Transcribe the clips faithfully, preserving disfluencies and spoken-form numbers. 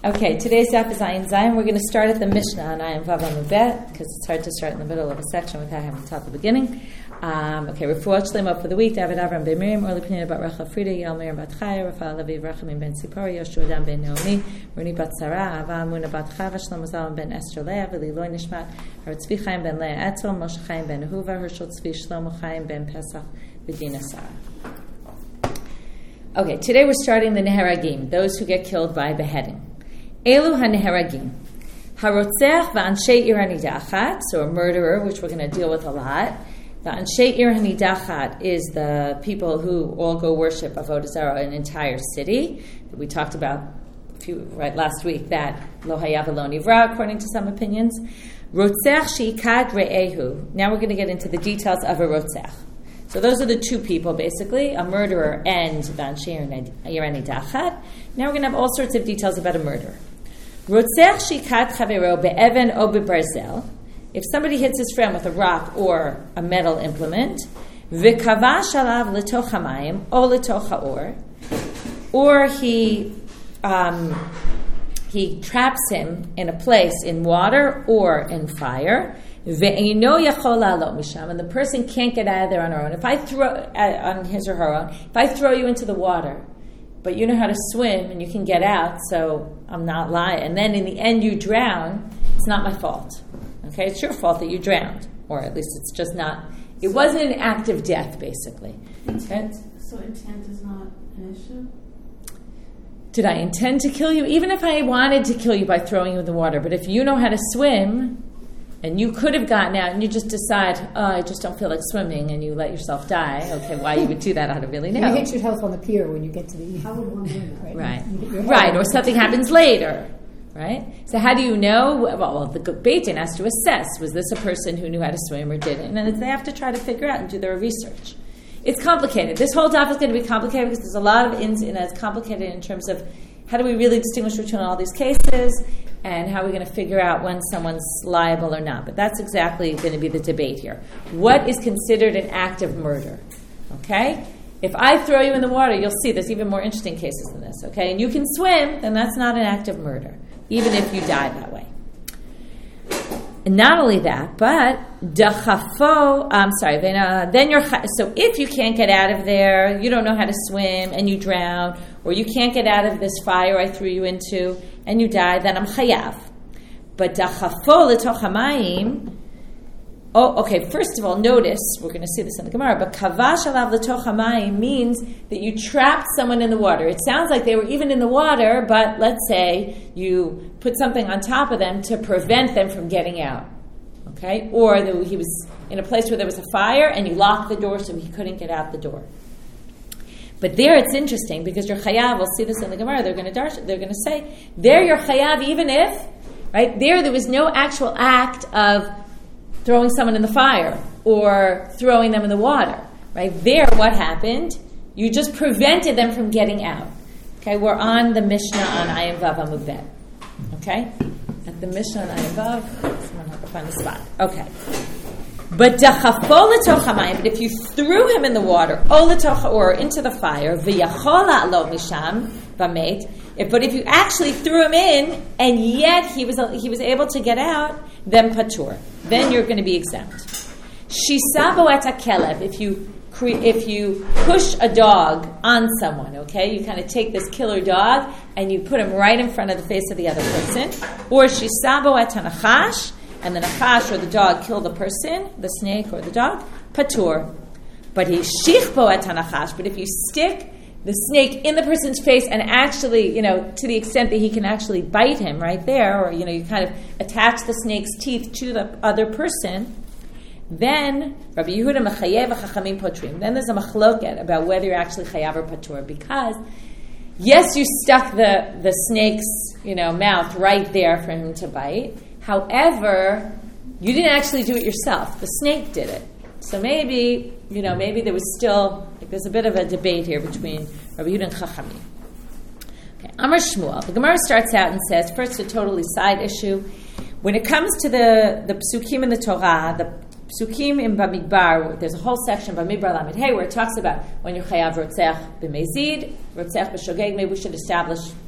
Okay, today's daf is Ayin Zayin. We're going to start at the Mishnah on Ayin Vav Amud Bet because it's hard to start in the middle of a section without having to tell the beginning. Um, okay, Refuah Shlema for the week. David Avram ben Miriam, Orly Penina bat Rachel Frida, Yael Miriam bat Chaya, Rafael Levi Rachamim ben Tzipora, Yoshua Dan ben Naomi, Runi bat Sarah, Ava Amuna bat Chava, Shlomo Zalman ben Esther Leah, Vili Loi Nishmat, Har Tzvi Chaim ben Leah Etzel, Moshe Chaim ben Ahuva, Hershel Tzvi Shlomo Chaim ben Pesach, V'dina Sarah. Okay, today we're starting the Neheragim, those who get killed by beheading. Elu ha-neheragim. Harotzech v'anshei ir hanidachat, so a murderer, which we're going to deal with a lot. V'anshei ir hanidachat is the people who all go worship Avodah Zarah, an entire city. We talked about a few, right, last week, that lo hayav lo nivra, according to some opinions. Rotzech sheikad re'ehu. Now we're going to get into the details of a rotzech. So those are the two people, basically, a murderer and v'anshei ir hanidachat. Now we're going to have all sorts of details about a murderer. Rotzech shikat chavero be'even o be'barzel. If somebody hits his friend with a rock or a metal implement, v'kava shalav l'toch hamayim o l'toch ha'or, or he um, he traps him in a place in water or in fire, ve'eino yachol la'alot misham, and the person can't get out of there on her own. If I throw uh, on his or her own, if I throw you into the water, but you know how to swim and you can get out, so I'm not lying. And then in the end you drown, it's not my fault. Okay, it's your fault that you drowned. Or at least it's just not, it so wasn't an act of death, basically. Intent, okay? So intent is not an issue? Did I intend to kill you? Even if I wanted to kill you by throwing you in the water, but if you know how to swim, and you could have gotten out, and you just decide, oh, I just don't feel like swimming, and you let yourself die. Okay, why you would do that, I don't really know. You hit yourself on the pier when you get to the... How would one do that? Right, right, right. Or something happens later, right? So how do you know? Well, well the Beit Din has to assess, was this a person who knew how to swim or didn't? And they have to try to figure out and do their research. It's complicated. This whole topic is going to be complicated because there's a lot of ins and it's complicated in terms of how do we really distinguish between all these cases, and how are we going to figure out when someone's liable or not. But that's exactly going to be the debate here. What is considered an act of murder? Okay? If I throw you in the water, you'll see there's even more interesting cases than this. Okay? And you can swim, then that's not an act of murder, even if you die that way. And not only that, but dachafo, I'm sorry, then you're, so if you can't get out of there, you don't know how to swim, and you drown, or you can't get out of this fire I threw you into, and you die, then I'm chayav. But dachafo l'toch hamayim, oh, okay, first of all, notice, we're going to see this in the Gemara, but kavash alav l'toch hamayim means that you trapped someone in the water. It sounds like they were even in the water, but let's say you put something on top of them to prevent them from getting out. Okay? Or that he was in a place where there was a fire and you locked the door so he couldn't get out the door. But there it's interesting because you're chayav, we'll see this in the Gemara, they're going to darsh, they're going to say, there you're chayav even if, right, there there was no actual act of throwing someone in the fire or throwing them in the water. Right? There what happened? You just prevented them from getting out. Okay? We're on the Mishnah on Ayin Vav Amud Bet. Okay? At the Mishnah on Ayin Vav, someone have to find the spot. Okay. But dachafo l'toch hamayim, but if you threw him in the water, o l'toch or into the fire, v'yachol la'alot misham v'met, but if you actually threw him in and yet he was he was able to get out, then patur, then you're going to be exempt. Shisabo et hakelev, if you if you push a dog on someone, okay, you kind of take this killer dog and you put him right in front of the face of the other person, or shisabo et hanachash, and the nachash or the dog kill the person, the snake or the dog, patur. But he shichbo et hanachash, but if you stick the snake in the person's face and actually, you know, to the extent that he can actually bite him right there, or, you know, you kind of attach the snake's teeth to the other person, then Rabbi Yehuda mechayev v'chachamim potrim. Then there's a machloket about whether you're actually chayav or patur, because yes, you stuck the, the snake's, you know, mouth right there for him to bite. However, you didn't actually do it yourself. The snake did it. So maybe, you know, maybe there was still, like, there's a bit of a debate here between Rabbi Yehuda and Chachamim. Okay, Amar Shmuel. The Gemara starts out and says, first, a totally side issue. When it comes to the, the psukim in the Torah, the psukim in Bamidbar, there's a whole section, Bamidbar Lamed Hey, where it talks about when you're chayav rotzech b'mezid, rotzech b'shogeg. Maybe we should establish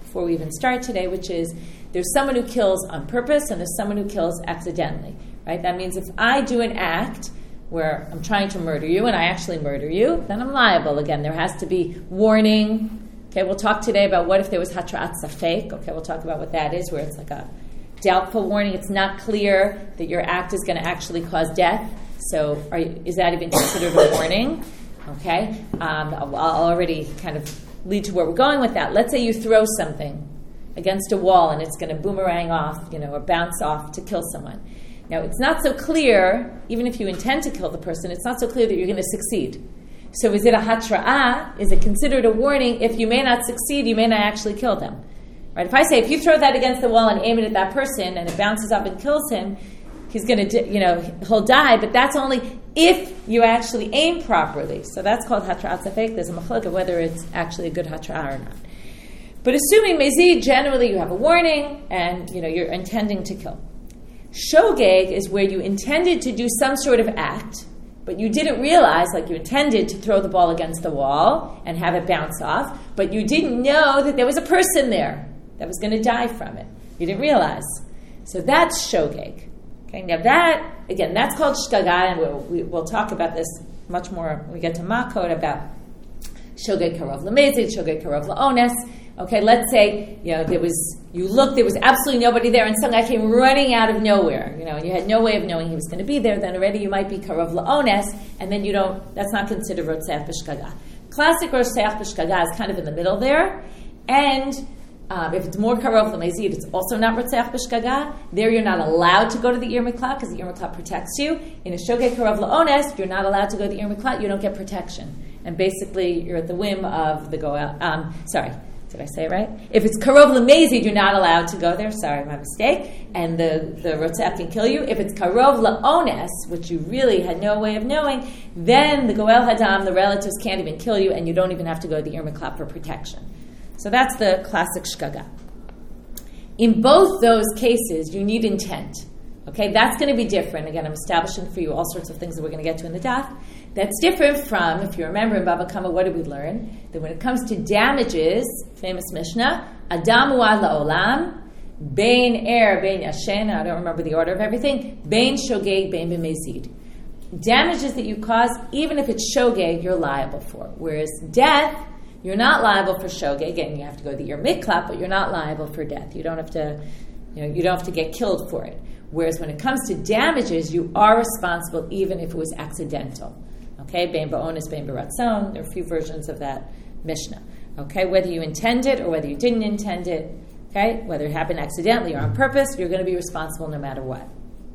before we even start today, which is there's someone who kills on purpose and there's someone who kills accidentally, right? That means if I do an act where I'm trying to murder you and I actually murder you, then I'm liable. Again, there has to be warning. Okay, we'll talk today about what if there was hatra'at safek. Okay, we'll talk about what that is, where it's like a doubtful warning. It's not clear that your act is going to actually cause death. So are you, is that even considered a warning? Okay, um, I'll, I'll already kind of lead to where we're going with that. Let's say you throw something against a wall and it's going to boomerang off, you know, or bounce off to kill someone. Now, it's not so clear, even if you intend to kill the person, it's not so clear that you're going to succeed. So is it a hatra'ah? Is it considered a warning? If you may not succeed, you may not actually kill them. Right? If I say, if you throw that against the wall and aim it at that person and it bounces up and kills him, he's going to, you know, he'll die, but that's only if you actually aim properly. So that's called hatra'at safek. There's a machlok of whether it's actually a good hatra'ah or not. But assuming mezid, generally you have a warning and, you know, you're intending to kill. Shogeg is where you intended to do some sort of act, but you didn't realize, like you intended to throw the ball against the wall and have it bounce off, but you didn't know that there was a person there that was going to die from it. You didn't realize. So that's shogeg. Okay, now that, again, that's called shgaga, and we'll, we, we'll talk about this much more when we get to Makot about shogeg karov lemezid, shogeg karov laones. Okay, let's say, you know, there was, you looked, there was absolutely nobody there, and some guy came running out of nowhere, you know, and you had no way of knowing he was going to be there, then already you might be karov la'ones, and then you don't, that's not considered rotzeach b'shgaga. Classic rotzeach b'shgaga is kind of in the middle there, and um, if it's more karov l'mezid, it's also not rotzeach b'shgaga. There you're not allowed to go to the ir miklat, because the ir miklat protects you. In a shogeg karov la'ones, you're not allowed to go to the ir miklat, you don't get protection. And basically, you're at the whim of the goel, um, sorry, did I say it right? If it's karov lemezid, you're not allowed to go there. Sorry, my mistake. And the, the rotzeh can kill you. If it's karov laones, which you really had no way of knowing, then the goel hadam, the relatives, can't even kill you, and you don't even have to go to the ir miklat for protection. So that's the classic shgaga. In both those cases, you need intent. Okay, that's going to be different. Again, I'm establishing for you all sorts of things that we're going to get to in the daf. That's different from, if you remember in Bava Kama, what did we learn? That when it comes to damages, famous Mishnah, Adamu ad la'olam, Bein er, bein yashen, I don't remember the order of everything, Bein shogeg, bein b'mezid. Damages that you cause, even if it's shogeg, you're liable for. Whereas death, you're not liable for shogeg, and you have to go to your miklat, but you're not liable for death. You don't have to, you know, you don't have to get killed for it. Whereas when it comes to damages, you are responsible even if it was accidental. Okay, bein ba'onis, bein b'ratzon. There are a few versions of that Mishnah. Okay, whether you intend it or whether you didn't intend it, okay, whether it happened accidentally or on purpose, you're going to be responsible no matter what.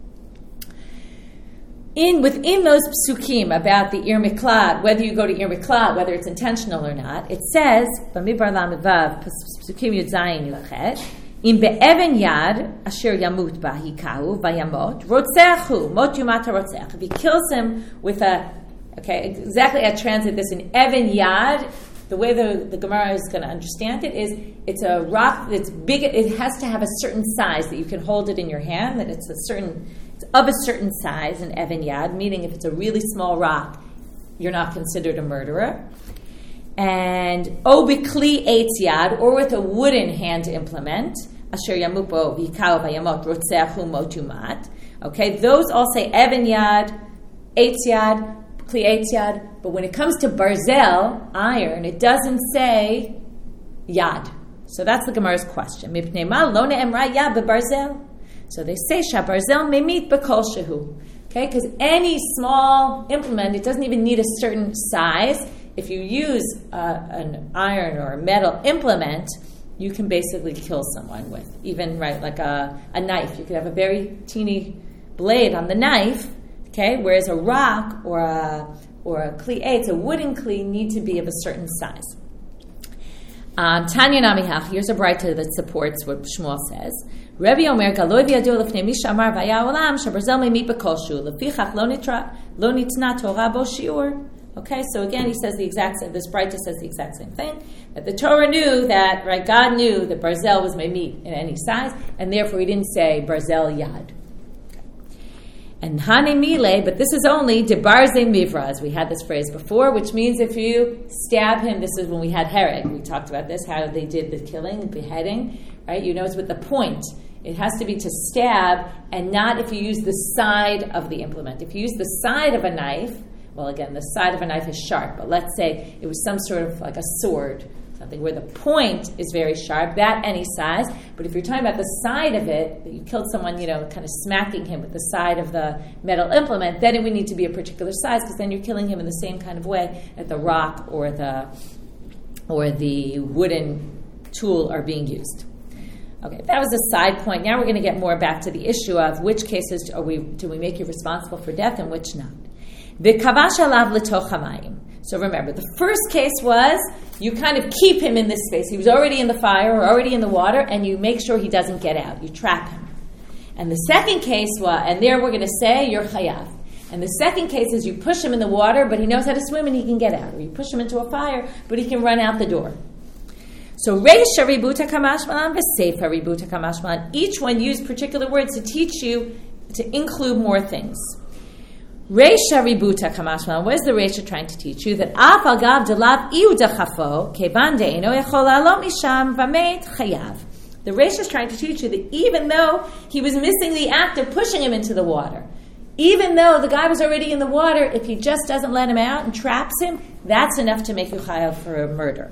In within those psukim about the ir miklat, whether you go to ir miklat, whether it's intentional or not, it says, Bamidbar Lamivav, psukim Yud Zayin Yulachet, Im be'even yad asher yamut ba hikahu vayamot rotzeachu mot yumat rotzeach. If he kills him with a, okay, exactly I translate this in even yad. The way the, the Gemara is going to understand it is it's a rock that's big. It has to have a certain size that you can hold it in your hand. That it's a certain, it's of a certain size in even yad. Meaning, if it's a really small rock, you're not considered a murderer. And obikli eitz yad, or with a wooden hand implement. Asher yamupo v'ikao v'yamot rotzeachu mot yumat. Okay, those all say even yad, eitz yad, kli eitz yad. But when it comes to barzel, iron, it doesn't say yad. So that's the Gemara's question. Mipnei ma lo ne'emra yad bebarzel. So they say shabarzel memit b'kol shehu. Okay, because any small implement, it doesn't even need a certain size. If you use uh, an iron or a metal implement, you can basically kill someone with. Even, right, like a, a knife. You could have a very teeny blade on the knife, okay, whereas a rock or a or a kli eitz, a wooden kli, need to be of a certain size. Um, Tanya Namihach, here's a braita that supports what Shmuel says. Rebbe Omer, Galoi v'yadu lefnei misha amar v'aya olam, shabarzel me'mit b'koshu, lefichach lo nitna Torah bo shiur. Okay, so again, he says the exact same, this braita says the exact same thing, that the Torah knew that, right, God knew that barzel was me'mit in any size, and therefore he didn't say barzel yad. Okay. And hane mile, but this is only debarze mivra, as we had this phrase before, which means if you stab him, this is when we had hereg. We talked about this, how they did the killing, the beheading, right? You know, it's with the point. It has to be to stab, and not if you use the side of the implement. If you use the side of a knife, well, again, the side of a knife is sharp, but let's say it was some sort of like a sword, something where the point is very sharp, that any size. But if you're talking about the side of it, that you killed someone, you know, kind of smacking him with the side of the metal implement, then it would need to be a particular size, because then you're killing him in the same kind of way that the rock or the or the wooden tool are being used. Okay, that was a side point. Now we're going to get more back to the issue of which cases are we do we make you responsible for death and which not. V'kavash alav l'toch hamayim. So remember, the first case was you kind of keep him in this space. He was already in the fire or already in the water, and you make sure he doesn't get out. You trap him. And the second case was, and there we're going to say you're chayav. And the second case is you push him in the water, but he knows how to swim and he can get out. Or you push him into a fire, but he can run out the door. So reisha ributa kamashmalan v'seifa ributa kamashmalan. Each one used particular words to teach you to include more things. Reisha ributa kamashmalan. What is the reisha trying to teach you? That af agav delav iu dechafo kevan de'eno yechol la'alot misham v'meit chayav. The reisha is trying to teach you that even though he was missing the act of pushing him into the water, even though the guy was already in the water, if he just doesn't let him out and traps him, that's enough to make you chayav for a murder.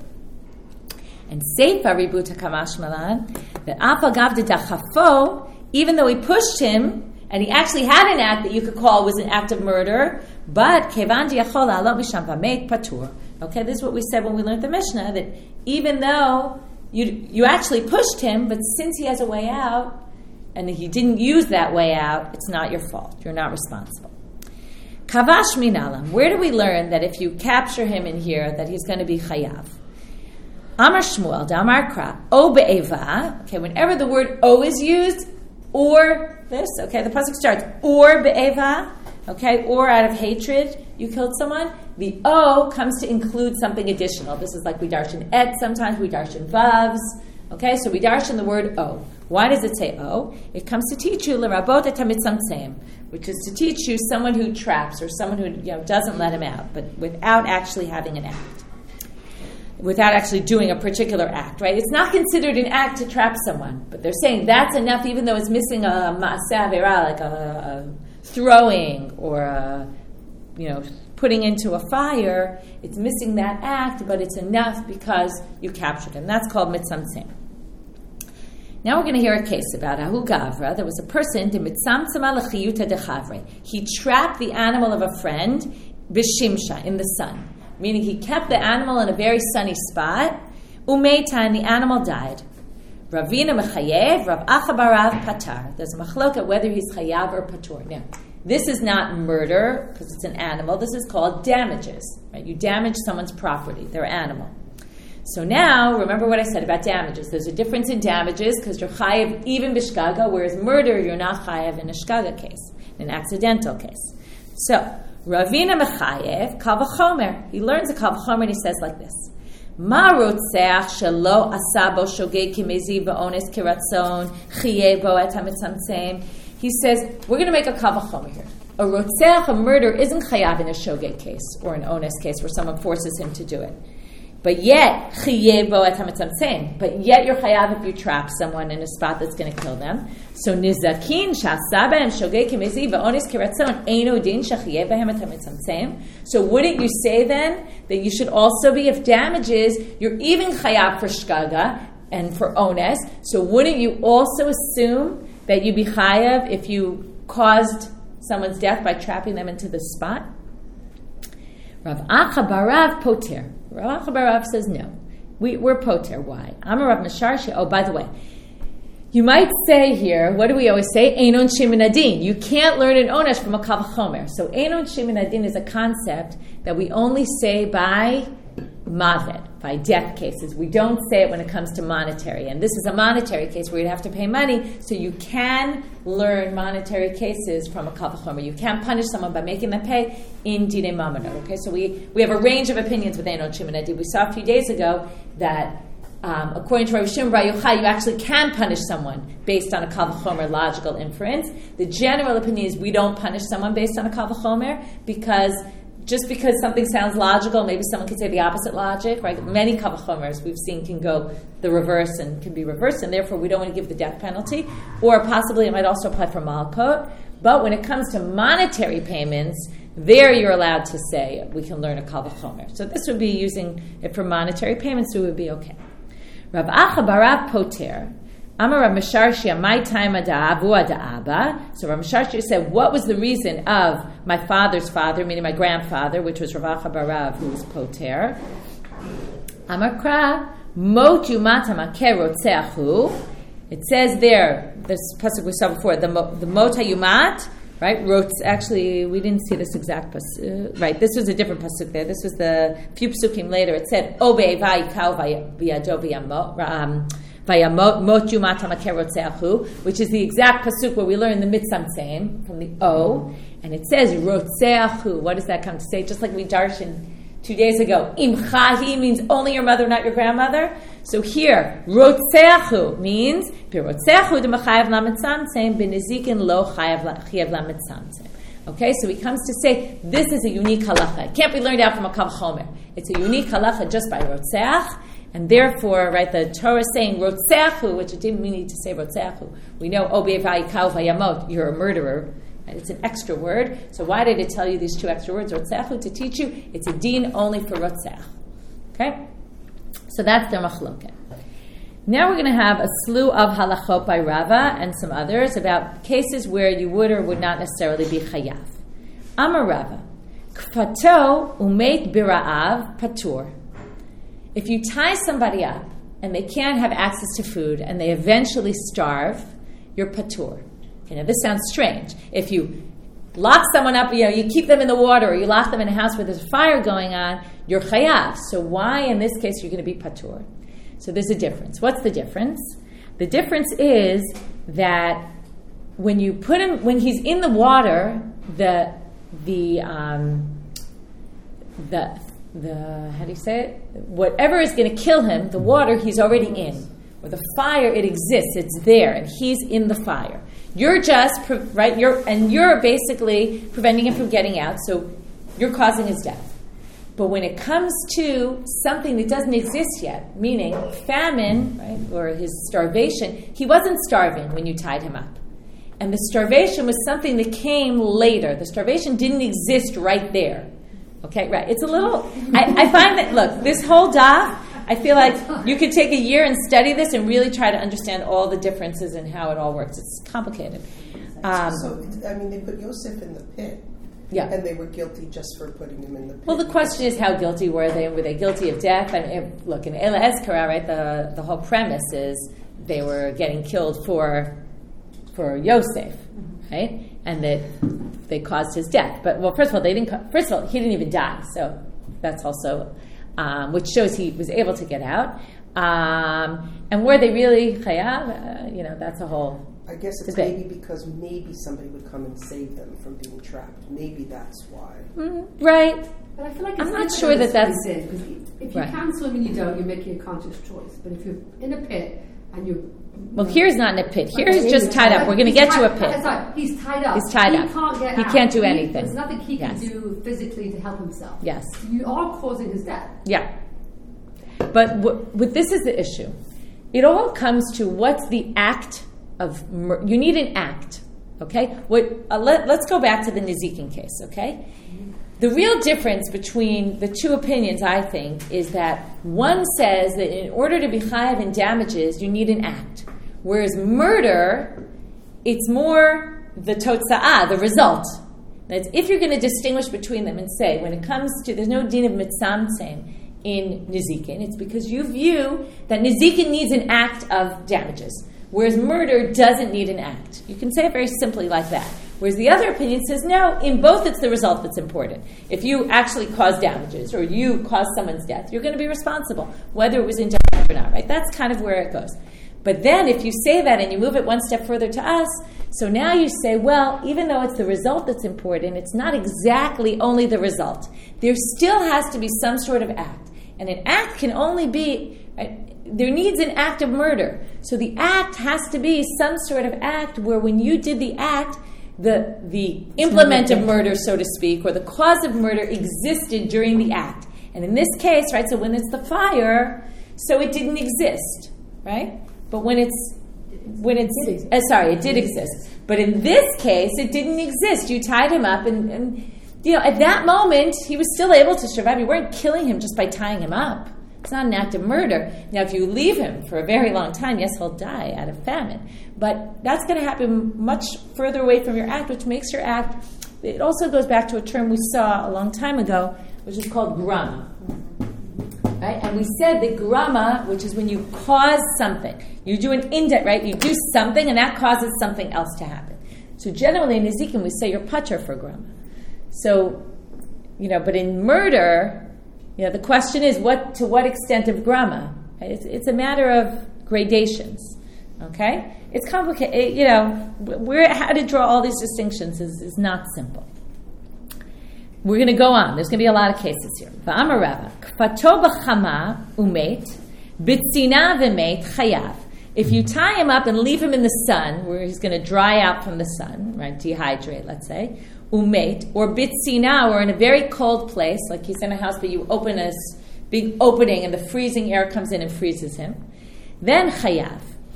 And seifa ributa kamashmalan, that afagav de dachafo, even though he pushed him, and he actually had an act that you could call was an act of murder, but kevan diachol la'alot misham v'meit patur. Okay, this is what we said when we learned the Mishnah, that even though you you actually pushed him, but since he has a way out, and he didn't use that way out, it's not your fault. You're not responsible. Kavash minalam. Where do we learn that if you capture him in here, that he's going to be chayav? Amar Shmuel, Damar Kra, O be'eva. Okay, whenever the word O is used, or this, okay, the pasuk starts, or be'eva, okay, or out of hatred, you killed someone. The O comes to include something additional. This is like we darshan et, sometimes we darshan vavs. Okay, so we darshan the word O. Why does it say O? It comes to teach you l'rabot et hamitzamtzem, which is to teach you someone who traps or someone who you know doesn't let him out, but without actually having an act. Without actually doing a particular act, right? It's not considered an act to trap someone, but they're saying that's enough even though it's missing a ma'aseh avera, like a, a throwing or a, you know, putting into a fire. It's missing that act, but it's enough because you captured him. That's called mitzamtzem. Now we're going to hear a case about Ahu Gavra. There was a person, he trapped the animal of a friend, b'shimsha, in the sun. Meaning he kept the animal in a very sunny spot. Umeita, and the animal died. Ravina mechayev, Rav Acha barav patar. There's a machloka whether he's chayav or patur. Now, this is not murder because it's an animal. This is called damages. Right? You damage someone's property, their animal. So now, remember what I said about damages. There's a difference in damages because you're chayav even b'shgaga, whereas murder you're not chayav in a shgaga case, in an accidental case. So. Ravina mechayev kal v'chomer. He learns a kal v'chomer and he says like this: Ma rotzeach shelo asa bo shogeg kimezi v'ones kiratzon chiyeh bo et hamitzamtzem. He says we're going to make a kal v'chomer here. A rotzeach, a murder, isn't chayav in a shogeg case or an ones case where someone forces him to do it. But yet, chiyeh bo et hamitzamtzem. But yet you're chayav if you trap someone in a spot that's going to kill them. So nizakin sha'asa behem shogeg kimezi v'ones kiratzon eino din shechiyeh behem et hamitzamtzem. So wouldn't you say then that you should also be, if damages, you're even chayav for shgaga and for ones, so wouldn't you also assume that you'd be chayav if you caused someone's death by trapping them into the spot? Rav Acha barav poter. Rav Acha barav says no. We, we're poter. Why? Amar Rav Misharshi. Oh, by the way, you might say here, what do we always say? Einon shimin adin. You can't learn an onesh from a kal v'chomer. So einon shimin adin is a concept that we only say by mavet, by death cases. We don't say it when it comes to monetary. And this is a monetary case where you'd have to pay money, so you can learn monetary cases from a kal v'chomer. You can't punish someone by making them pay in dinei mamonot. Okay, so we, we have a range of opinions with einon shimin adin. We saw a few days ago that Um, according to Rav Shimon Bar Yochai, you actually can punish someone based on a kal v'chomer logical inference. The general opinion is we don't punish someone based on a kal v'chomer because just because something sounds logical, maybe someone could say the opposite logic, right? Many kal v'chomers we've seen can go the reverse and can be reversed, and therefore we don't want to give the death penalty. Or possibly it might also apply for malkot. But when it comes to monetary payments, there you're allowed to say we can learn a kal v'chomer. So this would be using it for monetary payments, so it would be okay. Rav Acha barav poter, Amar Rav Mesharshia, my time ada'avu ada'aba. So Rav Mesharshia said, what was the reason of my father's father, meaning my grandfather, which was Rav Acha barav, who was poter? Amar kra, mot yumat hamaker rotzeachu. It says there, this pasuk we saw before, the, the mot hayumat, right? Rotz, actually, we didn't see this exact pasuk. Right, this was a different pasuk there. This was the few pasukim later. It said, Obe vayikau vayado vayamot yumat hamaker rotzeachu, which is the exact pasuk where we learn the mitzamtzeim from the O. And it says, rotzeachu. What does that come to say? Just like we darshan two days ago, imchahi means only your mother, not your grandmother. So here, rotzeachu means pirotzeachu de machayav lamitzamtzem benizikin lo chayav lamitzamtzem. Okay, so he comes to say this is a unique halacha. It can't be learned out from a kal v'chomer. It's a unique halacha just by rotzeach, and therefore, right, the Torah is saying rotzeachu, which it didn't mean need to say rotzeachu. We know obei vayikau vayamot, you're a murderer. It's an extra word. So why did it tell you these two extra words, rotzeachu, to teach you it's a din only for rotzeach? Okay? So that's their machloket. Now we're going to have a slew of halachot by Rava and some others about cases where you would or would not necessarily be chayav. Amar Rava, kfato umet bira'av patur. If you tie somebody up and they can't have access to food and they eventually starve, you're patur. Okay, now this sounds strange. If you lock someone up, you know, you keep them in the water, or you lock them in a house where there's a fire going on, you're chayav. So why, in this case, you're going to be patur? So there's a difference. What's the difference? The difference is that when you put him, when he's in the water, the the um, the the how do you say it? Whatever is going to kill him, the water he's already in. Or the fire, it exists, it's there, and he's in the fire. You're just, right, you're, and you're basically preventing him from getting out, so you're causing his death. But when it comes to something that doesn't exist yet, meaning famine, right, or his starvation, he wasn't starving when you tied him up. And the starvation was something that came later. The starvation didn't exist right there. Okay, right. It's a little, I, I find that, look, this whole daf, I feel like you could take a year and study this and really try to understand all the differences and how it all works. It's complicated. Um, so, I mean, they put Yosef in the pit. Yeah. And they were guilty just for putting him in the pit. Well, the question is, how guilty were they? Were they guilty of death? I mean, look, in Ela Eskara, right, the, the whole premise is they were getting killed for for Yosef, right? And that they caused his death. But, well, first of all, they didn't. First of all, he didn't even die. So that's also... Um, which shows he was able to get out. Um, and were they really chayav? Uh, you know, that's a whole I guess it's debate. Maybe because maybe somebody would come and save them from being trapped. Maybe that's why. Mm, right. But I feel like it's I'm not sure that that's... It, because if you right. can swim and you don't, you're making a conscious choice. But if you're in a pit and you're... Well, here's not in a pit. Here he's just tied up. We're going to get to a pit. Sorry, he's tied up. He's tied he up. Can't get he out. can't do he, anything. There's nothing he yes. can do physically to help himself. Yes. You are causing his death. Yeah. But what, what this is the issue. It all comes to what's the act of... Mur- you need an act. Okay? What? Uh, let, let's go back to the Nizikin case, okay? The real difference between the two opinions, I think, is that one says that in order to be chayav in damages, you need an act. Whereas murder, it's more the totza'ah, the result. That's if you're going to distinguish between them and say, when it comes to, there's no din of mitzamtzem in Nizikin, it's because you view that Nizikin needs an act of damages, whereas murder doesn't need an act. You can say it very simply like that. Whereas the other opinion says, no, in both it's the result that's important. If you actually cause damages or you cause someone's death, you're going to be responsible, whether it was injustice or not, right? That's kind of where it goes. But then if you say that and you move it one step further to us, so now you say, well, even though it's the result that's important, it's not exactly only the result. There still has to be some sort of act. And an act can only be, right, there needs an act of murder. So the act has to be some sort of act where when you did the act, the the implement of murder, so to speak, or the cause of murder existed during the act. And in this case, right, so when it's the fire, so it didn't exist, right? But when it's, when it's, uh, sorry, it did exist. But in this case, it didn't exist. You tied him up and, and, you know, at that moment, he was still able to survive. You weren't killing him just by tying him up. It's not an act of murder. Now, if you leave him for a very long time, yes, he'll die out of famine. But that's going to happen much further away from your act, which makes your act, it also goes back to a term we saw a long time ago, which is called grama. Right? And we said that grama, which is when you cause something. You do an indent, right? You do something, and that causes something else to happen. So generally in Nezikin, we say you're patur for grama. So, you know, but in murder, you know, the question is, what to what extent of grama? Right? It's, it's a matter of gradations, okay? It's complicated, it, you know, where, how to draw all these distinctions is, is not simple. We're going to go on. There's going to be a lot of cases here. V'amar Rava, kfato b'chama umet, b'tzina v'met chayav. If you tie him up and leave him in the sun, where he's going to dry out from the sun, right, dehydrate, let's say, umet, or b'tzina, or in a very cold place, like he's in a house, but you open a big opening and the freezing air comes in and freezes him, then chayav.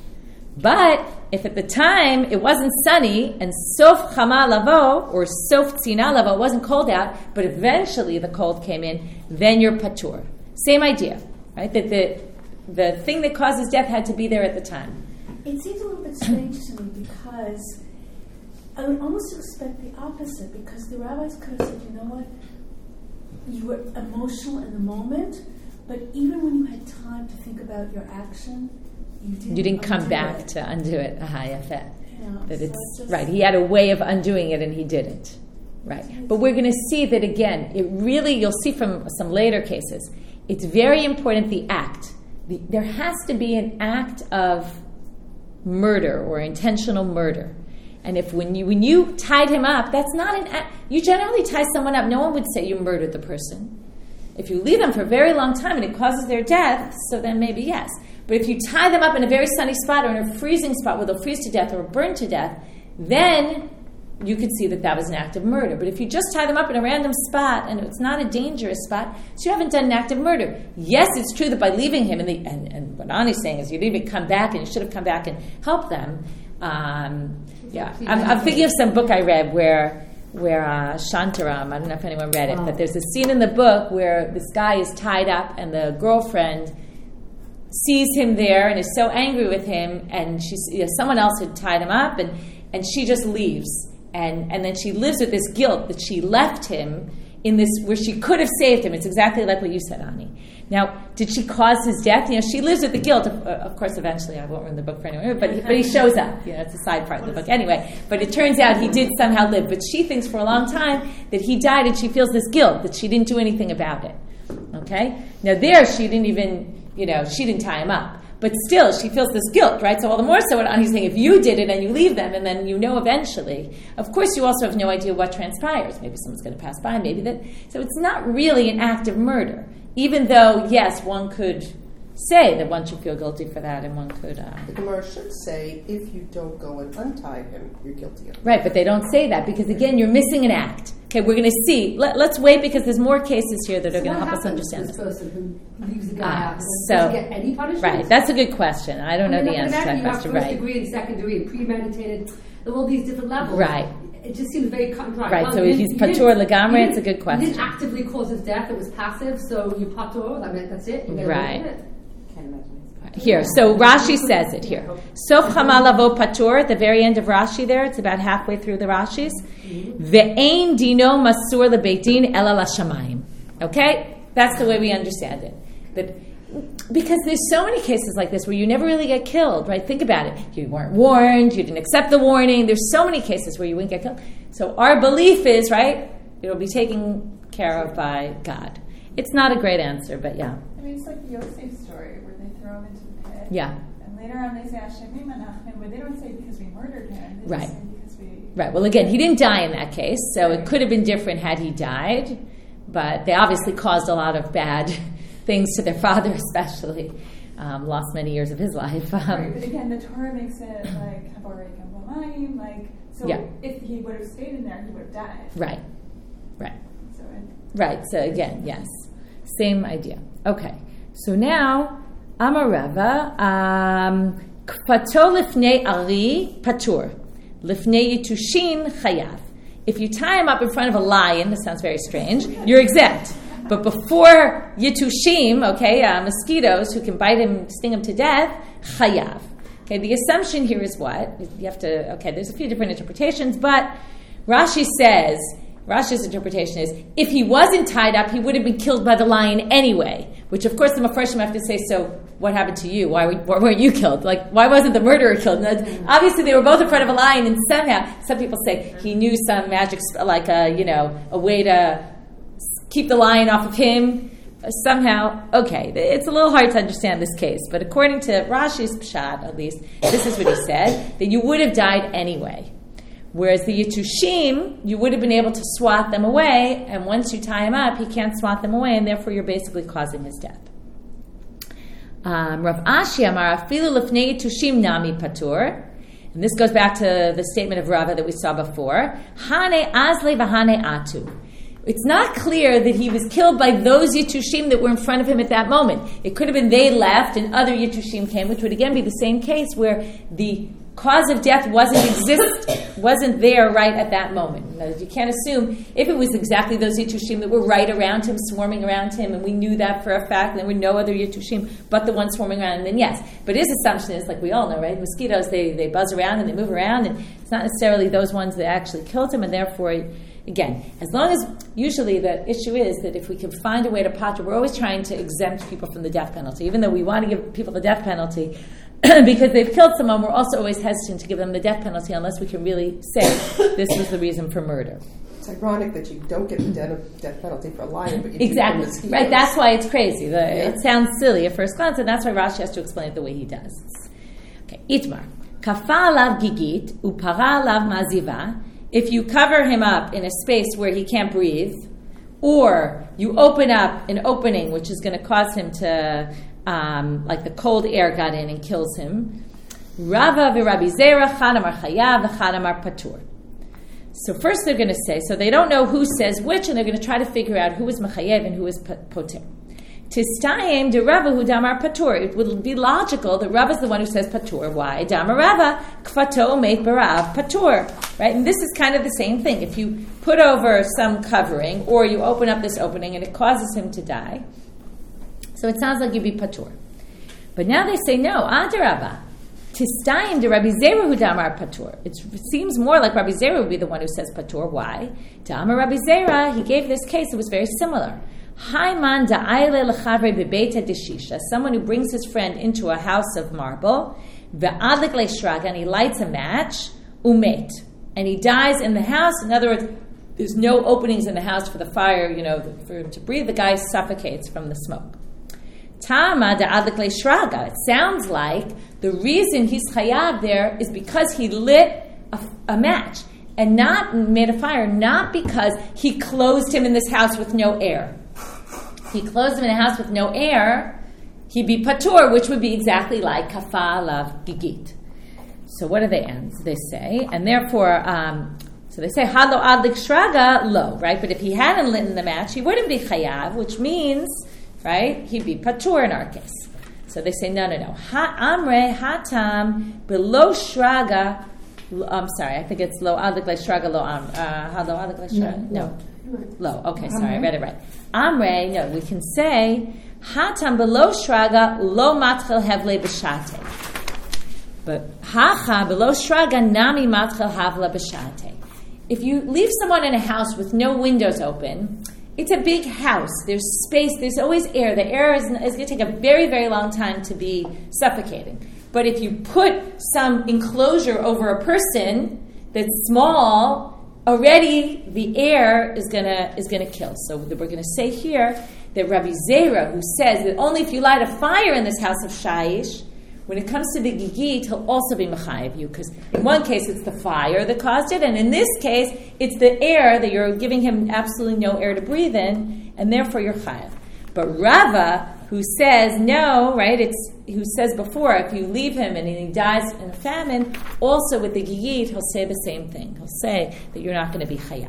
But if at the time it wasn't sunny and sof chama lavo or sof tzina lavo, it wasn't cold out, but eventually the cold came in, then you're patur. Same idea, right? That the the thing that causes death had to be there at the time. It seems a little bit strange to me because I would almost expect the opposite, because the rabbis could have said, you know what, you were emotional in the moment, but even when you had time to think about your action, You didn't, you didn't come back it. to undo it. Aha, yafe. Yeah, that so it's, it's just, right. He had a way of undoing it and he didn't. Right. But we're going to see that again, it really, you'll see from some later cases, it's very important, the act. The, there has to be an act of murder or intentional murder. And if when you when you tied him up, that's not an act. You generally tie someone up, no one would say you murdered the person. If you leave them for a very long time and it causes their death, so then maybe yes. But if you tie them up in a very sunny spot or in a freezing spot where they'll freeze to death or burn to death, then you could see that that was an act of murder. But if you just tie them up in a random spot and it's not a dangerous spot, so you haven't done an act of murder. Yes, it's true that by leaving him, in the, and, and what Ani's saying is you leave it, come back, and you should have come back and helped them. Um, yeah, I'm, I'm thinking of some book I read where where uh, Shantaram, I don't know if anyone read it, but there's a scene in the book where this guy is tied up and the girlfriend sees him there and is so angry with him, and she's, you know, someone else had tied him up, and, and she just leaves. And, and then she lives with this guilt that she left him in this, where she could have saved him. It's exactly like what you said, Ani. Now, did she cause his death? You know, she lives with the guilt. Of, of course, eventually, I won't ruin the book for anyone, but he, but he shows up. You know, it's a side part of the book. Anyway, but it turns out he did somehow live. But she thinks for a long time that he died, and she feels this guilt that she didn't do anything about it. Okay? Now, there, she didn't even, you know, she didn't tie him up. But still, she feels this guilt, right? So all the more so what Ani's saying, if you did it and you leave them and then you know eventually, of course you also have no idea what transpires. Maybe someone's going to pass by, maybe that. So it's not really an act of murder. Even though, yes, one could say that one should feel guilty for that and one could... Uh, the Gemara should say, if you don't go and untie him, you're guilty of it. Right, but they don't say that because, again, you're missing an act. Okay, we're going to see. Let, let's wait because there's more cases here that so are going to help us to understand this this. person who leaves the guy Ah, out? so, Does he get any punishment? Right, that's a good question. I don't I mean, know the answer to that you have question. first Right. degree and second degree and premeditated, all these different levels. Right. It just seems very cut and dry. Right, Well, so you if he's didn't- you patur didn't- legamre, you it's a good didn't- question. You didn't actively cause his death, it was passive, so you patur, that meant that's it. You get Right. away with it. Can't imagine. Here, so Rashi says it here. Sof chama lavo patur, at the very end of Rashi there, it's about halfway through the Rashis. Ve'ein dino masur lebeitin ela lashamayim. Okay? That's the way we understand it. That because there's so many cases like this where you never really get killed, right? Think about it. You weren't warned, you didn't accept the warning. There's so many cases where you wouldn't get killed. So our belief is, right, it'll be taken care of by God. It's not a great answer, but yeah. I mean, it's like Yosef's story where they throw him into the pit. Yeah. And later on they say Hashem Manachim, but they don't say because we murdered him. They Right. just say because we... Right. Well, again, he didn't die in that case, so it could have been different had he died. But they obviously caused a lot of bad things to their father, especially. um, lost many years of his life. Um, Right, but again, the Torah makes it like havarei gam like so. Yeah. If he would have stayed in there, he would have died. right, right. So and Right, so again, yes. Same idea. Okay, so now, Amar Rava, um, Kfato lifnei ari patur, lifnei yitushin chayav. If you tie him up in front of a lion, this sounds very strange, you're exempt. But before yitushim, okay, uh, mosquitoes who can bite him, sting him to death, chayav. Okay, the assumption here is what? You have to, okay, there's a few different interpretations, but Rashi says, Rashi's interpretation is, if he wasn't tied up, he would have been killed by the lion anyway. Which, of course, the Mepharshim have to say, so what happened to you? Why, why weren't you killed? Like, why wasn't the murderer killed? And obviously, they were both in front of a lion, and somehow, some people say he knew some magic, like a, you know, a way to keep the lion off of him. Somehow, okay, it's a little hard to understand this case, but according to Rashi's Pshat, at least, this is what he said, that you would have died anyway. Whereas the Yitushim, you would have been able to swat them away, and once you tie him up, he can't swat them away, and therefore you're basically causing his death. Um, Rav Ashi Amar Afilu Lifnei Yitushim Nami Patur, and this goes back to the statement of Rava that we saw before. Hane Azle V'Hane Atu. It's not clear that he was killed by those Yitushim that were in front of him at that moment. It could have been they left and other Yitushim came, which would again be the same case where the cause of death wasn't exist, wasn't there right at that moment. In other words, you can't assume if it was exactly those Yitushim that were right around him, swarming around him, and we knew that for a fact, and there were no other Yitushim but the one swarming around, and then yes. But his assumption is, like we all know, right? Mosquitoes, they, they buzz around and they move around, and it's not necessarily those ones that actually killed him, and therefore, again, as long as, usually the issue is that if we can find a way to patra, we're always trying to exempt people from the death penalty, even though we want to give people the death penalty, because they've killed someone, we're also always hesitant to give them the death penalty unless we can really say this was the reason for murder. It's ironic that you don't get the death, death penalty for a lion, but you exactly. do for mosquitoes. Right, that's why it's crazy. The, yeah. It sounds silly at first glance, and that's why Rashi has to explain it the way he does. Okay, Itmar. Kafa alav gigit, upara alav maziva. If you cover him up in a space where he can't breathe, or you open up an opening which is going to cause him to... Um, like the cold air got in and kills him. Rava v'Rabbi Zera chad amar chayav v'chad amar patur. So first they're going to say, so they don't know who says which, and they're going to try to figure out who is mechayev and who is poter. Tistayim de Rava hu damar patur. It would be logical that Rava is the one who says patur. Why? Damar Rava kfato meit barav patur. Right, and this is kind of the same thing. If you put over some covering, or you open up this opening and it causes him to die. So it sounds like you'd be patur. But now they say, no, adarabba. Tistayim de Rabbi Zera hu damar patur. It seems more like Rabbi Zera would be the one who says patur. Why? Damar Rabbi Zera, he gave this case, it was very similar. Haiman da'ayle lechavre bebeita deshisha, someone who brings his friend into a house of marble, ve'adlik le'shraga, and he lights a match, umet, and he dies in the house. In other words, there's no openings in the house for the fire, you know, for him to breathe. The guy suffocates from the smoke. Tama da'adlik le'shraga. It sounds like the reason he's chayav there is because he lit a, a match and not made a fire, not because he closed him in this house with no air. If he closed him in a house with no air, he'd be patur, which would be exactly like kafa alav gigit. So what do they end? They say, and therefore, um, so they say halo adlik shraga lo, right? But if he hadn't lit the match, he wouldn't be chayav, which means, right, he'd be patur in our case. So they say no, no, no. Ha amre hatam below shraga. I'm sorry, I think it's lo adlik shraga lo am. Halo adlik shraga. No. Lo. Okay, sorry, I read it right. Amre, no, we can say hatam below shraga lo matchel hevle b'shate. But hacha below shraga nami matchel havla b'shate. If you leave someone in a house with no windows open, it's a big house. There's space. There's always air. The air is, is going to take a very, very long time to be suffocating. But if you put some enclosure over a person that's small, already the air is gonna is gonna kill. So we're going to say here that Rabbi Zera, who says that only if you light a fire in this house of Shaish, when it comes to the gigit, he'll also be mechayev you, because in one case it's the fire that caused it, and in this case it's the air that you're giving him absolutely no air to breathe in, and therefore you're chayev. But Rava, who says no, right? It's who says before, if you leave him and he dies in a famine, also with the Giyit, he'll say the same thing. He'll say that you're not going to be chayav.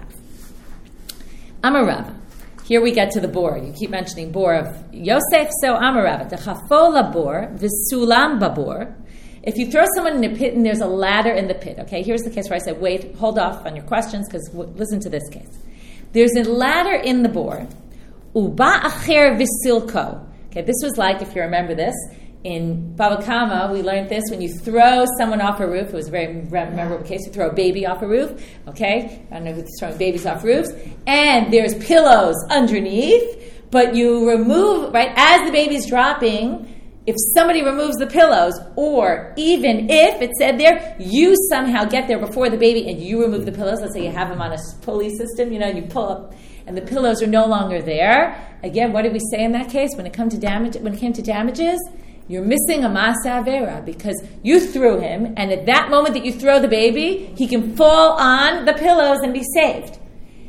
Amar Rava. Here we get to the bor. You keep mentioning bor of Yosef. So Amar Rava. Techafo labor v'sulam babor. If you throw someone in a pit and there's a ladder in the pit, okay, here's the case where I said, wait, hold off on your questions because w- listen to this case. There's a ladder in the bor. Uba acher v'silko. Okay, this was like, if you remember this, in Bava Kama, we learned this, when you throw someone off a roof, it was a very memorable case, you throw a baby off a roof, okay? I don't know who's throwing babies off roofs. And there's pillows underneath, but you remove, right, as the baby's dropping, if somebody removes the pillows, or even if it said there, you somehow get there before the baby and you remove the pillows, let's say you have them on a pulley system, you know, and you pull up, and the pillows are no longer there. Again, what did we say in that case? When it come to damage, when it came to damages, you're missing a masa avera because you threw him, and at that moment that you throw the baby, he can fall on the pillows and be saved.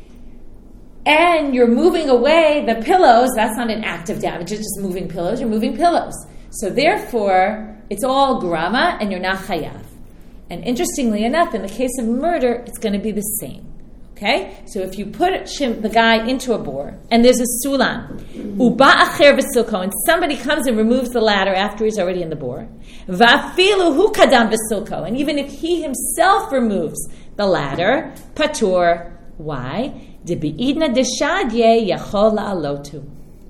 And you're moving away the pillows. That's not an act of damage. It's just moving pillows. You're moving pillows. So therefore, it's all grama, and you're not chayav. And interestingly enough, in the case of murder, it's going to be the same. Okay? So if you put the guy into a bor, and there's a sulam, uba acher v'silko, and somebody comes and removes the ladder after he's already in the bor, va'afilu hu kadam v'silko, and even if he himself removes the ladder, patur. Why? Debi'idna deshadye yachol la'alotu.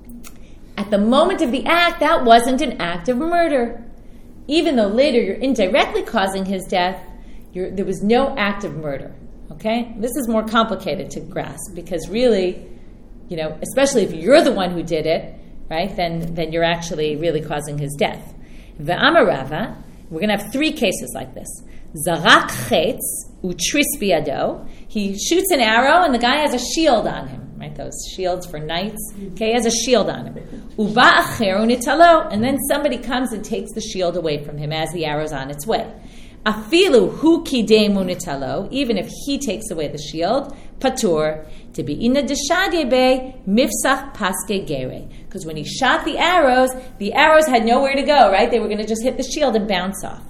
At the moment of the act, that wasn't an act of murder. Even though later you're indirectly causing his death, you're, there was no act of murder. Okay? This is more complicated to grasp because really, you know, especially if you're the one who did it, right, then, then you're actually really causing his death. Ve'amar Rava, we're going to have three cases like this. Zarak chetz utris biyado. He shoots an arrow and the guy has a shield on him, right? Those shields for knights. Okay, he has a shield on him. Uba acher unitalo, and then somebody comes and takes the shield away from him as the arrow's on its way. Afilu hu kidem unitalo, even if he takes away the shield, patur to be ina deshadebe mifsach paske gere. Because when he shot the arrows, the arrows had nowhere to go, right? They were going to just hit the shield and bounce off.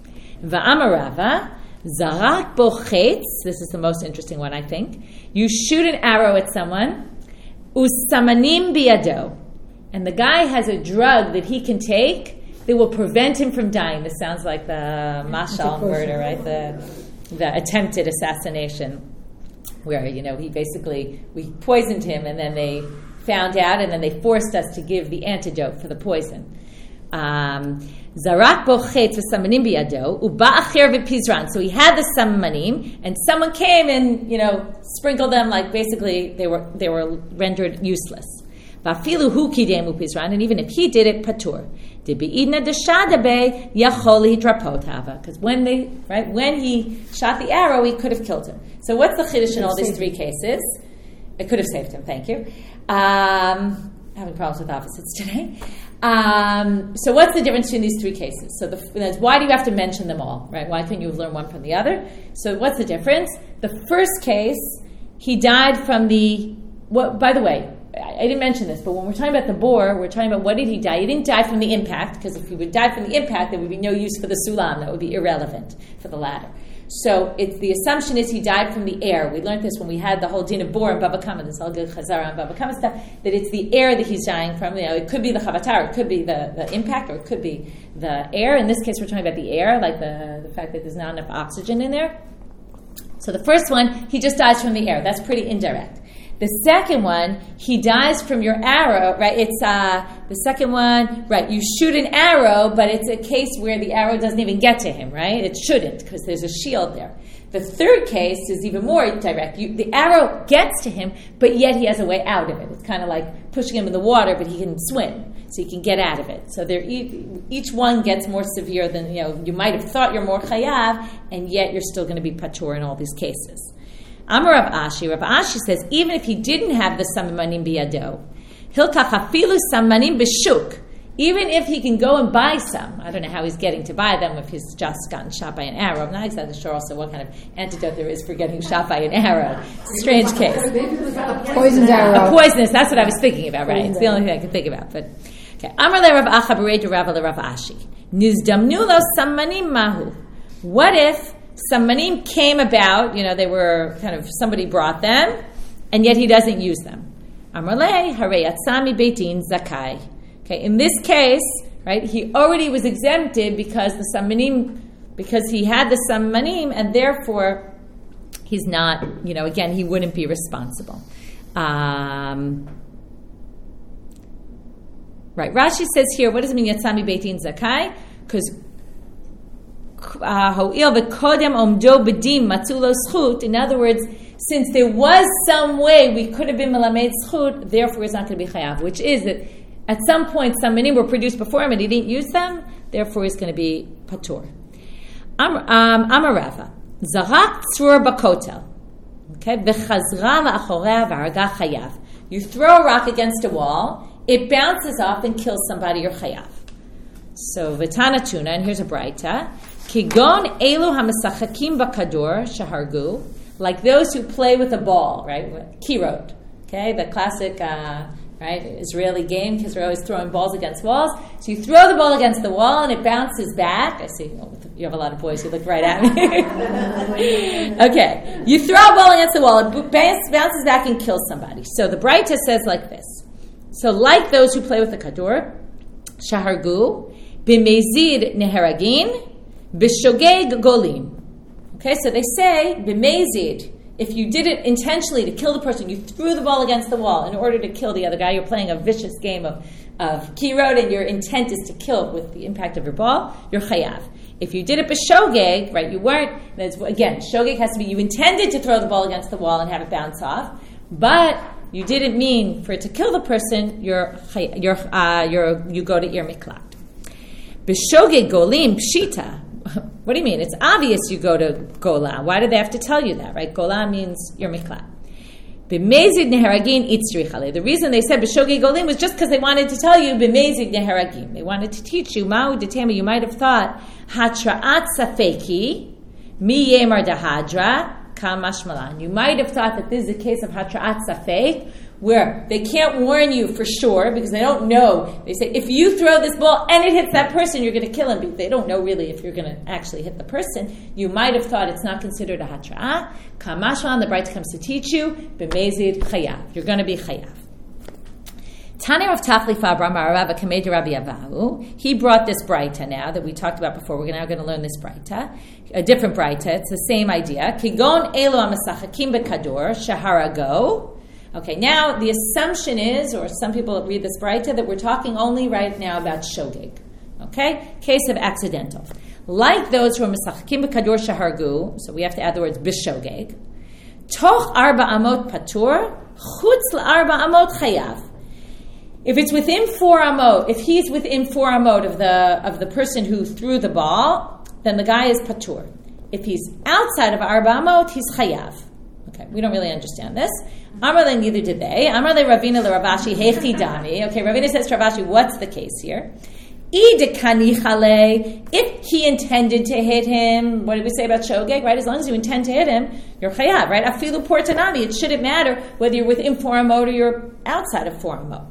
Va'amarava zarak bochetz. This is the most interesting one, I think. You shoot an arrow at someone, usamanim biyado, and the guy has a drug that he can take that will prevent him from dying. This sounds like the mashal murder, right? The the attempted assassination, where, you know, he basically, we poisoned him and then they found out and then they forced us to give the antidote for the poison. Um, Zarak bochetz v'samanim biyado uba acher v'pizran. So he had the samanim, and someone came and, you know, sprinkled them, like basically they were they were rendered useless. Va'afilu hu kidem upizran, and even if he did it, patur. Debi'idna deshadabe yachol hidrapot hava, because when they right when he shot the arrow, he could have killed him. So what's the chiddush in all these three cases? It could have saved him. Thank you. Um, having problems with opposites today. Um, so what's the difference between these three cases? So the, why do you have to mention them all, right? Why couldn't you have learned one from the other? So what's the difference? The first case, he died from the, what, by the way, I didn't mention this, but when we're talking about the bor, we're talking about what did he die? He didn't die from the impact, because if he would die from the impact, there would be no use for the sulam. That would be irrelevant for the ladder. So it's, the assumption is he died from the air. We learned this when we had the whole din of bor and Bava Kama, this all good chazara and Bava Kama stuff, that it's the air that he's dying from. You know, it could be the chavatar, it could be the, the impact, or it could be the air. In this case, we're talking about the air, like the, the fact that there's not enough oxygen in there. So the first one, he just dies from the air. That's pretty indirect. The second one, he dies from your arrow, right? It's uh, the second one, right? You shoot an arrow, but it's a case where the arrow doesn't even get to him, right? It shouldn't, because there's a shield there. The third case is even more direct. You, the arrow gets to him, but yet he has a way out of it. It's kind of like pushing him in the water, but he can swim, so he can get out of it. So there, each one gets more severe than, you know, you might have thought you're more chayav, and yet you're still going to be patur in all these cases. Amar Rav Ashi, Rav Ashi says, even if he didn't have the samanim biyado, hilkach afilu samanim b'shuk, even if he can go and buy some. I don't know how he's getting to buy them if he's just gotten shot by an arrow. I'm not exactly sure also what kind of antidote there is for getting shot by an arrow. Strange case. Poisoned arrow. A poisonous, that's what I was thinking about, right? It's the only thing I can think about. But Okay. Amar le Rav Acha b'rei de Rav le Rav Ashi. Nizdamnu lo samanim mahu. What if samanim came about, you know, they were kind of, somebody brought them, and yet he doesn't use them? Amar le harei atzami beitin zakai. Okay, in this case, right, he already was exempted because the samanim, because he had the samanim, and therefore he's not, you know, again, he wouldn't be responsible. Um, right, Rashi says here, what does it mean, Yatzami Beitin Zakai? Because Ho'il v'kodem omdo b'dim matzulo schut, in other words, since there was some way we could have been melamed schut, therefore he's not going to be chayav, which is that at some point some minim were produced before him and he didn't use them, therefore he's going to be patur. Amarava, zarak tzur bakotel. Okay, v'chazra la'achorea v'harga chayav. You throw a rock against a wall, it bounces off and kills somebody, you're chayav. So v'tana tuna, and here's a braita. Kigon elu hamasachakim b'kadur shahargu, like those who play with a ball, right? Kirot, okay, the classic, uh, right, Israeli game, because we're always throwing balls against walls. So you throw the ball against the wall and it bounces back. I see, oh, you have a lot of boys who look right at me. Okay, you throw a ball against the wall, it bounces back and kills somebody. So the Braita says like this. So like those who play with the kadur, shahargu, b'mezid neheragin, b'shogeg golim. Okay, so they say, b'mezid, if you did it intentionally to kill the person, you threw the ball against the wall in order to kill the other guy, you're playing a vicious game of, of kirot, and your intent is to kill with the impact of your ball, you're chayav. If you did it b'shogeg, right, you weren't, again, shogeg has to be, you intended to throw the ball against the wall and have it bounce off, but you didn't mean for it to kill the person, you're, you're, uh, you're, you go to ir miklat. B'shogeg golim pshita. What do you mean? It's obvious you go to gola. Why do they have to tell you that, right? Gola means your miklat. B'mezid neheragin itzrichale. The reason they said b'shogeg golim was just because they wanted to tell you b'mezid neheragin. They wanted to teach you ma'u detema. You might have thought hatra'at safeki mi yemar dahadra kamash malan. You might have thought that this is a case of hatra'at safek, where they can't warn you for sure because they don't know. They say, if you throw this ball and it hits that person, you're going to kill him. But they don't know really if you're going to actually hit the person. You might have thought it's not considered a hatra'ah. Kamashwan, the Braita comes to teach you, b'mezid chayav. You're going to be chayav. Tani Rav Tachlifa Abraham Arava Kamei Rabbi Avahu. He brought this Braita now that we talked about before. We're now going to learn this Braita. A different Braita. It's the same idea. Kigon elu amasachakim bekadur shaharago. Okay, now the assumption is, or some people read this Braita, that we're talking only right now about shogeg. Okay? Case of accidental. Like those who are mesachakim b'kadur shahargu, so we have to add the words b'shogeg. Toch arba amot patur, chutz l'arba amot chayav. If it's within four amot, if he's within four amot of the of the person who threw the ball, then the guy is patur. If he's outside of arba amot, he's chayav. Okay, we don't really understand this. Amarle, neither did they. Amarle Ravina le Ravashi hechi dami. Okay, Ravina says to Ravashi, what's the case here? If he intended to hit him, what did we say about shogeg, right? As long as you intend to hit him, you're chayav, right? Afilu portanami. It shouldn't matter whether you're within four amot or you're outside of four amot.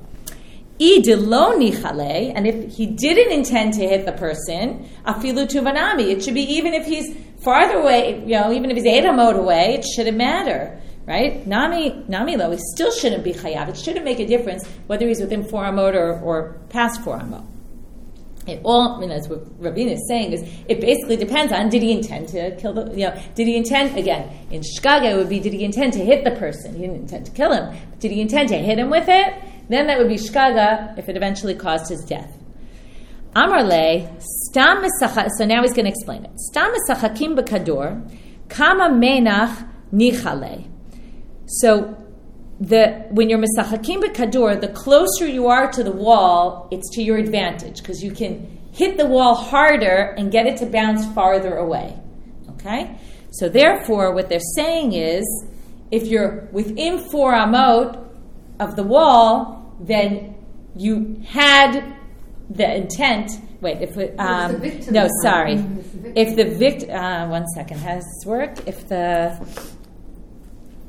And if he didn't intend to hit the person, afilu tuvanami. It should be even if he's farther away, you know, even if he's eight amot away, it shouldn't matter. Right? Nami, nami lo, he still shouldn't be chayav. It shouldn't make a difference whether he's within four amot or, or past four amot. It all, I mean, that's what Rabbeinu is saying, is it basically depends on, did he intend to kill the, you know, did he intend, again, in shkaga it would be, did he intend to hit the person? He didn't intend to kill him. But did he intend to hit him with it? Then that would be shkaga if it eventually caused his death. Amar le, stam mesacha, so now he's going to explain it. Stam mesachakim b'kadur, kama menach nichale. So, the when you're mesachakim b'kadur, the closer you are to the wall, it's to your advantage because you can hit the wall harder and get it to bounce farther away. Okay? So therefore, what they're saying is, if you're within four amot of the wall, then you had the intent. Wait, if it, um, no, sorry, if the victim. Uh, one second, how does this work? If the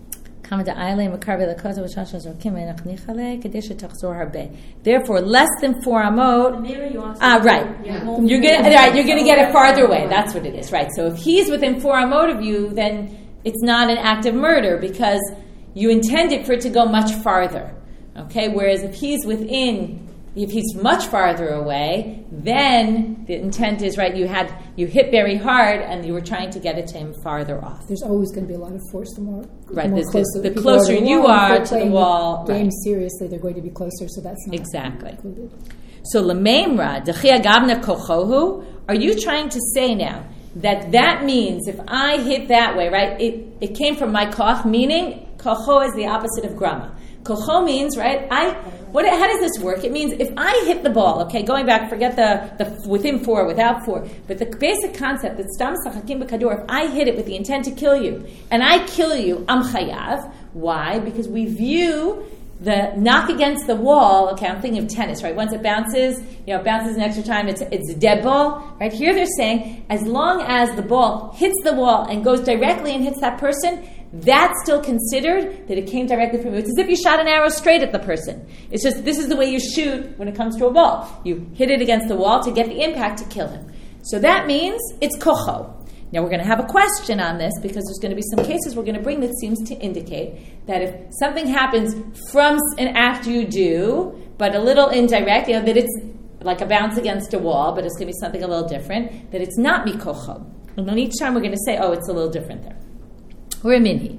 Therefore, less than four amot. Ah, right. Yeah. You're gonna right. You're gonna get it farther away. That's what it is, right? So if he's within four amot of you, then it's not an act of murder because you intended for it to go much farther. Okay. Whereas if he's within, if he's much farther away, then the intent is right. You had you hit very hard, and you were trying to get it to him farther off. There's always going to be a lot of force. The more, Right, the, more this- closer, the people closer are to the you wall, are if they're to the playing wall, Game right. seriously, they're going to be closer. So that's not Exactly. included. So lememra dechia gavna kochohu. Are you trying to say now that that means if I hit that way, right? It it came from my koch, meaning kocho is the opposite of grama. Kocho means, right? I what? How does this work? It means if I hit the ball, okay, going back, forget the, the within four, without four, but the basic concept that stam sachakim b'kadur, if I hit it with the intent to kill you, and I kill you, I'm chayav. Why? Because we view the knock against the wall. Okay, I'm thinking of tennis, right? Once it bounces, you know, it bounces an extra time. It's it's a dead ball, right? Here they're saying as long as the ball hits the wall and goes directly and hits that person, that's still considered that it came directly from you. It's as if you shot an arrow straight at the person. It's just this is the way you shoot when it comes to a ball. You hit it against the wall to get the impact to kill him. So that means it's kocho. Now we're going to have a question on this because there's going to be some cases we're going to bring that seems to indicate that if something happens from an act you do, but a little indirect, you know, that it's like a bounce against a wall, but it's going to be something a little different, that it's not mikocho. And then each time we're going to say, oh, it's a little different there. We're a minhi.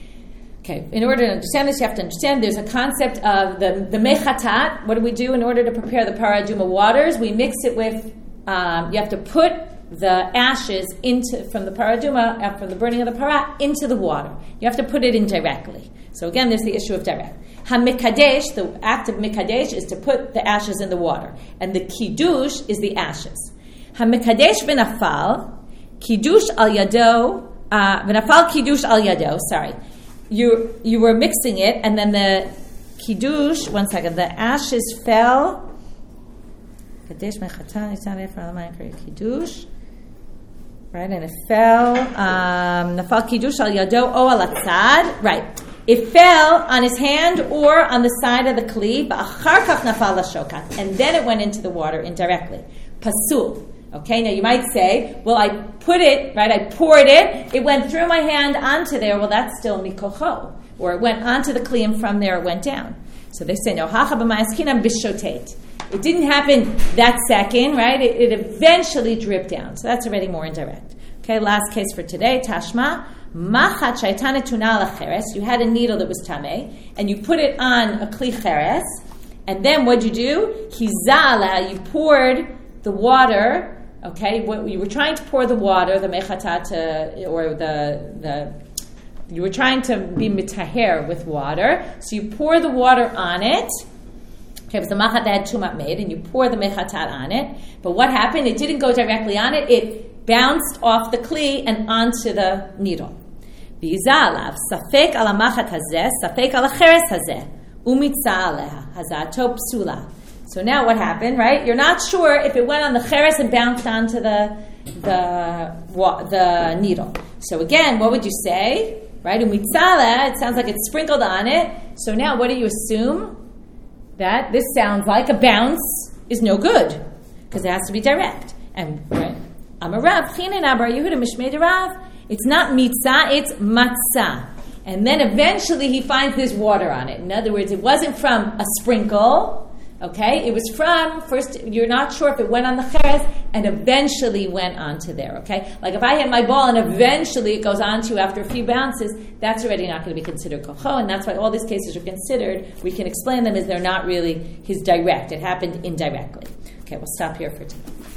Okay, in order to understand this, you have to understand there's a concept of the, the mechatat. What do we do in order to prepare the paraduma waters? We mix it with, um, you have to put the ashes into from the paraduma, uh, from the burning of the para, into the water. You have to put it in directly. So again, there's the issue of direct. Ha-mikadesh, the act of mikadesh, is to put the ashes in the water. And the kiddush is the ashes. Ha-mikadesh v'nafal, kiddush al yado, uh, v'nafal kiddush al yado, sorry. You, you were mixing it, and then the kiddush, one second, the ashes fell. Kadesh mechatan, yitzaref alamayim kiddush. Right, and it fell. Nafal kiddush al yado o al atzad. Right, it fell on his hand or on the side of the kli. Ba'achar kach nafal l'shokat, and then it went into the water indirectly. Pasul. Okay, now you might say, well, I put it right. I poured it. It went through my hand onto there. Well, that's still mikocho, or it went onto the kli, and from there it went down. So they say no hacha b'ma'askinam bishotet. It didn't happen that second, right? It, it eventually dripped down. So that's already more indirect. Okay, last case for today. Tashma. Machat shaitana tuna lacheres. You had a needle that was tameh, and you put it on a kli cheres, and then what'd you do? Hizala, you poured the water, okay? What, you were trying to pour the water, the mechatata, or the, the, you were trying to be mitaher with water. So you pour the water on it. Okay, it was the machat that had tumat made, and you pour the mechatat on it. But what happened? It didn't go directly on it. It bounced off the kli and onto the needle. V'izalav safek ala machat hazeh, safek ala cheres hazeh, umitza aleha hazato psula. So now what happened? Right, you're not sure if it went on the cheres and bounced onto the the the needle. So again, what would you say? Right, umitza aleha. It sounds like it's sprinkled on it. So now, what do you assume? That this sounds like a bounce is no good because it has to be direct. And right, I'm a Rav. It's not mitzah, it's matzah. And then eventually he finds there's water on it. In other words, it wasn't from a sprinkle. Okay, it was from first. You're not sure if it went on the cheres and eventually went onto there. Okay, like if I hit my ball and eventually it goes onto you after a few bounces, that's already not going to be considered kocho, and that's why all these cases are considered. We can explain them as they're not really his direct. It happened indirectly. Okay, we'll stop here for today.